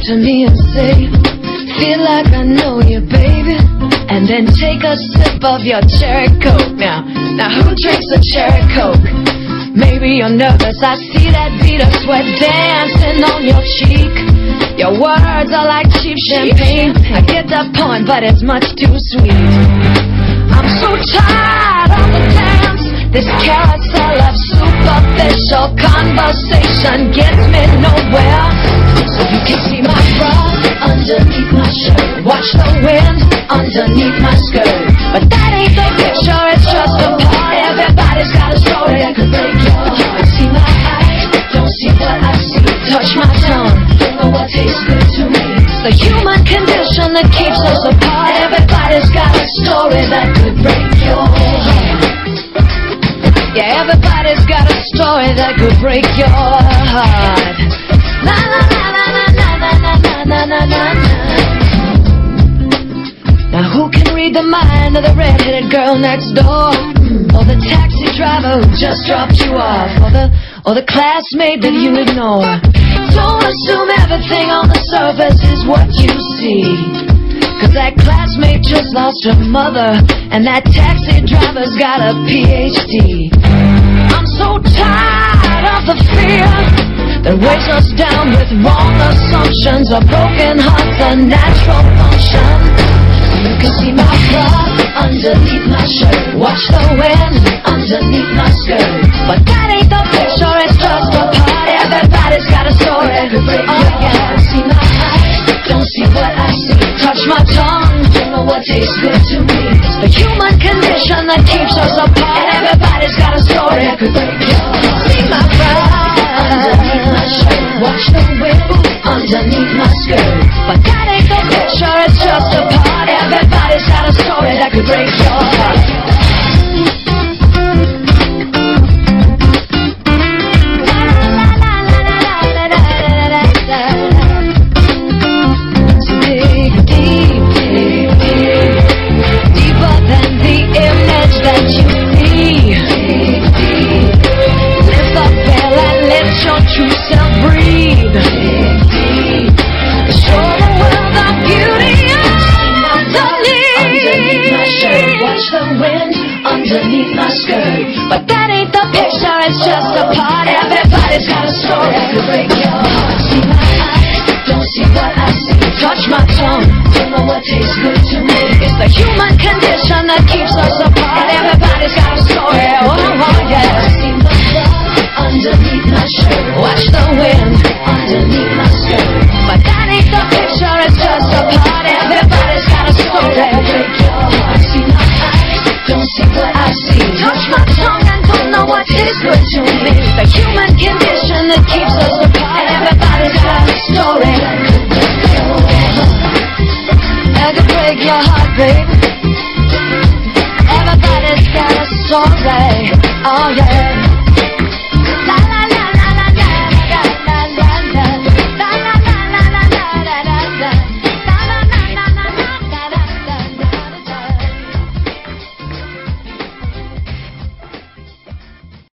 to me and say, feel like I know you, baby. And then take a sip of your cherry coke. Now who drinks a cherry coke? Maybe you're nervous, I see that bead of sweat dancing on your cheek. Your words are like cheap champagne. I get the point, but it's much too sweet. I'm so tired of the dance. This carousel of superficial conversation gets me nowhere. So you can see my bra underneath my shirt, watch the wind underneath my skirt. But that ain't the picture, it's just a part. Everybody's got a story that could break your heart. See my eyes, don't see what I see. Touch my tongue, don't know what tastes good to me. It's the human condition that keeps us apart. Everybody's got a story that could break your heart. Yeah, everybody's got a story that could break your heart. Na na na na na na na na na na na. Now who can read the mind of the red-headed girl next door? Or the taxi driver who just dropped you off? Or the classmate that you ignore? Don't assume everything on the surface is what you see. Cause that classmate just lost her mother, and that taxi driver's got a PhD. I'm so tired of the fear that weighs us down with wrong assumptions. A broken heart's a natural function. You can see my blood underneath my shirt, watch the wind underneath my skirt. But that ain't the picture, it's just a part. Everybody's got a story that could break your heart. See my eyes, don't see what I see. Touch my tongue, don't know what tastes good to me. It's the human condition that keeps us apart. Everybody's got a story that could break your heart. See my blood underneath my shirt, watch the wind underneath my skirt. But that ain't the picture, it's just a part. Everybody's got a story that could break your heart. So dig deep, deep, deep, deeper than the image that you see. Dig deep, lift the veil and let your true self breathe. Dig deep, show the world the beauty underneath my shirt, watch the wind underneath my skirt. But that ain't the picture, it's just a part. Everybody's got a story that could break your heart. See my eyes, don't see what I see. Touch my tongue, don't know what tastes good to me. It's the human condition that keeps us apart. Everybody's got a story, oh yeah. See my blood underneath my shirt, watch the wind underneath my skirt. But that ain't the picture, it's just a part. Everybody's got a story that could break your heart. See my eyes, don't see what I see. Touch my tongue and don't know what tastes good to me. The human condition that keeps us apart. Everybody's got a story that could break your heart. That could break your heart, babe. Everybody's got a story, oh yeah.